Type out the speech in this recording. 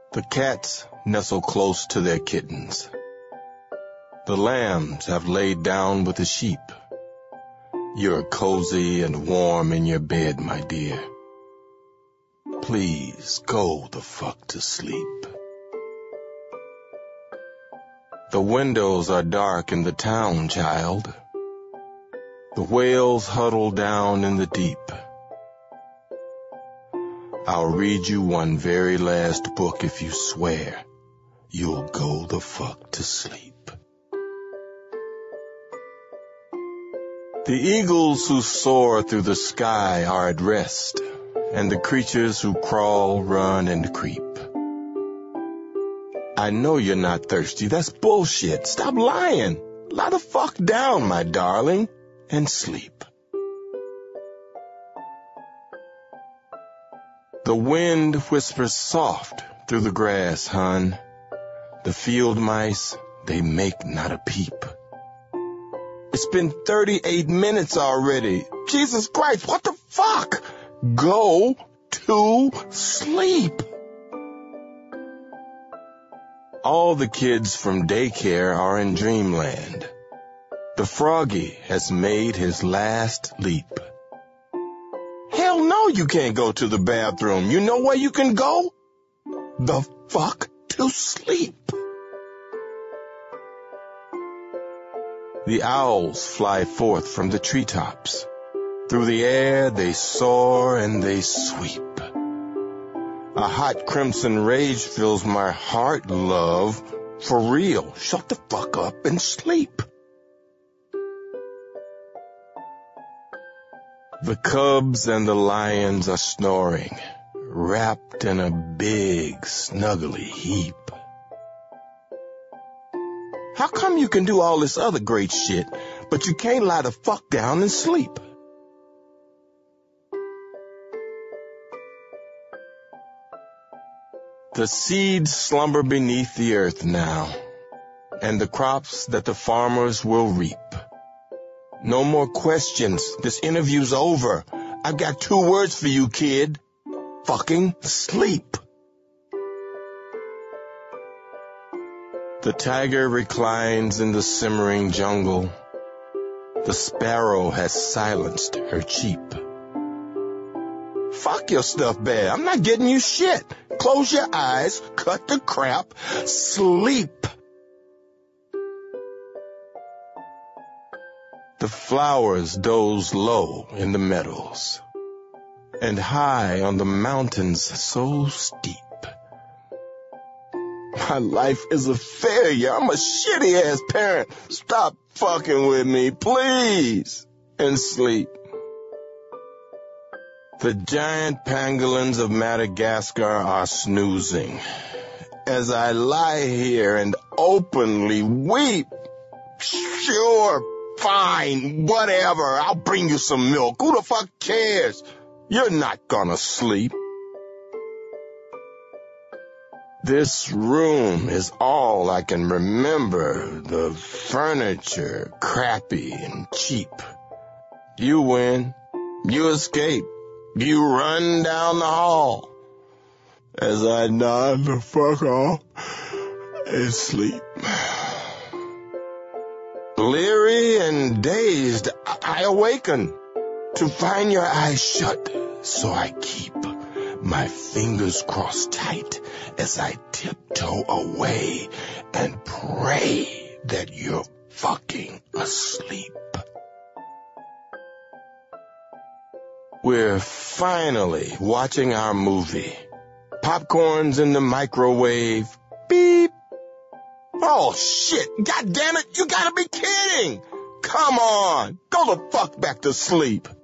The cats nestle close to their kittens. The lambs have laid down with the sheep. You're cozy and warm in your bed, my dear. Please go the fuck to sleep. The windows are dark in the town, child. The whales huddle down in the deep. I'll read you one very last book if you swear you'll go the fuck to sleep. The eagles who soar through the sky are at rest, and the creatures who crawl, run, and creep. I know you're not thirsty. That's bullshit. Stop lying. Lie the fuck down, my darling, and sleep. The wind whispers soft through the grass, hun. The field mice, they make not a peep. It's been 38 minutes already. Jesus Christ, what the fuck? Go to sleep. All the kids from daycare are in dreamland. The froggy has made his last leap. Hell no, you can't go to the bathroom. You know where you can go? The fuck to sleep. The owls fly forth from the treetops. Through the air they soar and they sweep. A hot crimson rage fills my heart, love. For real, shut the fuck up and sleep. The cubs and the lions are snoring, wrapped in a big, snuggly heap. How come you can do all this other great shit, but you can't lie the fuck down and sleep? The seeds slumber beneath the earth now, and the crops that the farmers will reap. No more questions. This interview's over. I've got 2 words for you, kid. Fucking sleep. The tiger reclines in the simmering jungle. The sparrow has silenced her cheep. Fuck your stuff, bear. I'm not getting you shit. Close your eyes, cut the crap, sleep. The flowers doze low in the meadows, and high on the mountains so steep. My life is a failure. I'm a shitty-ass parent. Stop fucking with me, please, and sleep. The giant pangolins of Madagascar are snoozing as I lie here and openly weep. Sure, fine, whatever. I'll bring you some milk. Who the fuck cares? You're not gonna sleep. This room is all I can remember. The furniture, crappy and cheap. You win. You escape. You run down the hall. As I nod the fuck off and sleep. Bleary and dazed, I awaken to find your eyes shut, so I keep my fingers crossed tight as I tiptoe away and pray that you're fucking asleep. We're finally watching our movie. Popcorn's in the microwave. Beep. Oh, shit. God damn it. You gotta be kidding. Come on. Go the fuck back to sleep.